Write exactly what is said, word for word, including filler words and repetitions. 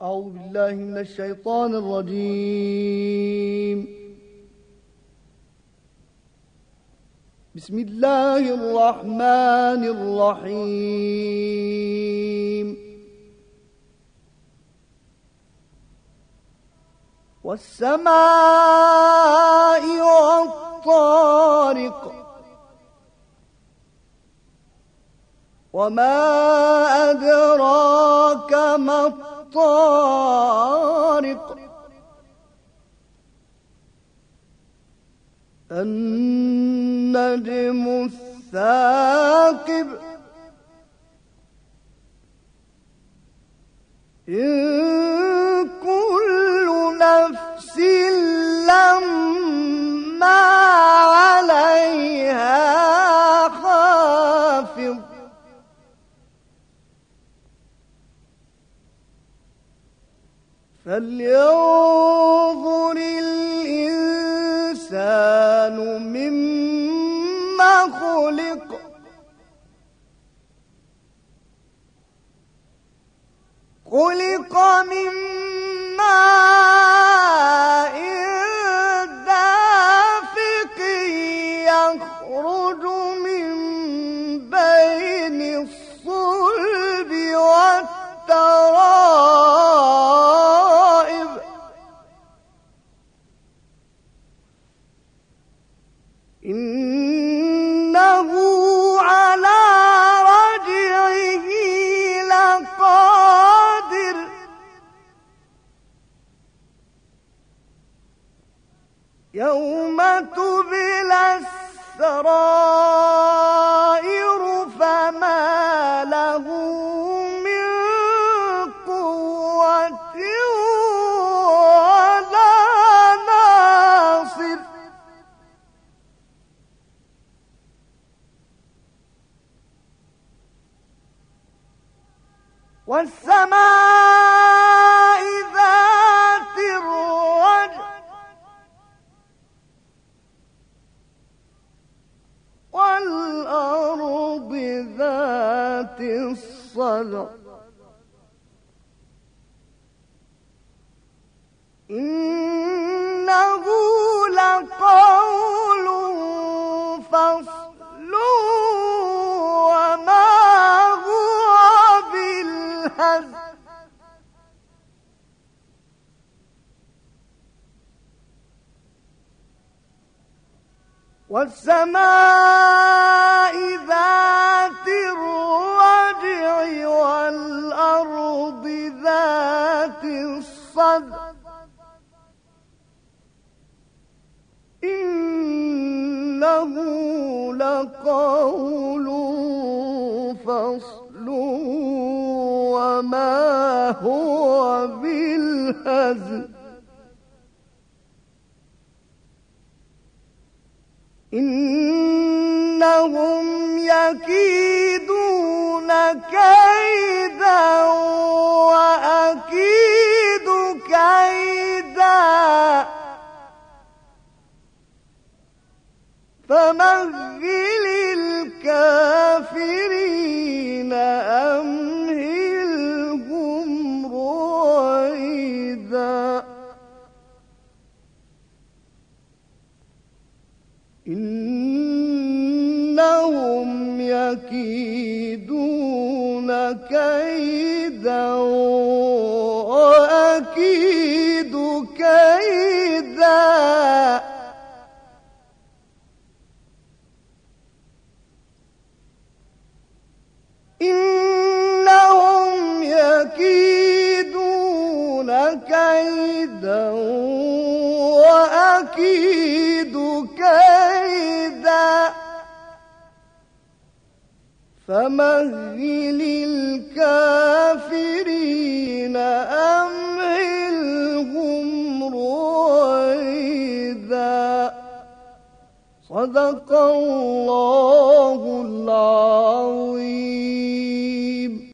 أعوذ بالله من الشيطان الرجيم. بسم الله الرحمن الرحيم. والسماء والطارق وما أدراك ما الطارق النجم الثاقب إن كل نفس لما عليها حافظ فلينظر الإنسان مما خلق خلق من ماء دافق يخرج من بين الصلب والترائب إنه على رجعه لقادر يوم تبلى السرائر فما له من قوة ولا ناصر والسماء ذات الرجع والأرض ذات الصدع إنه لقول فصل وما هو بالهزل والسماء ذات الرجع والأرض ذات الصدع إنه لقول فصل وما هو بالهزل إنهم يكيدون كيدا وأكيد كيدا فمهل الكافرين أمهلهم رويدا إنهم يكيدون كيدا وأكيد كيدا إنهم يكيدون كيدا وأكيد كيدا فمهل الكافرين أمهلهم رويدا صدق الله العظيم. صدق الله العظيم. صدق الله العظيم.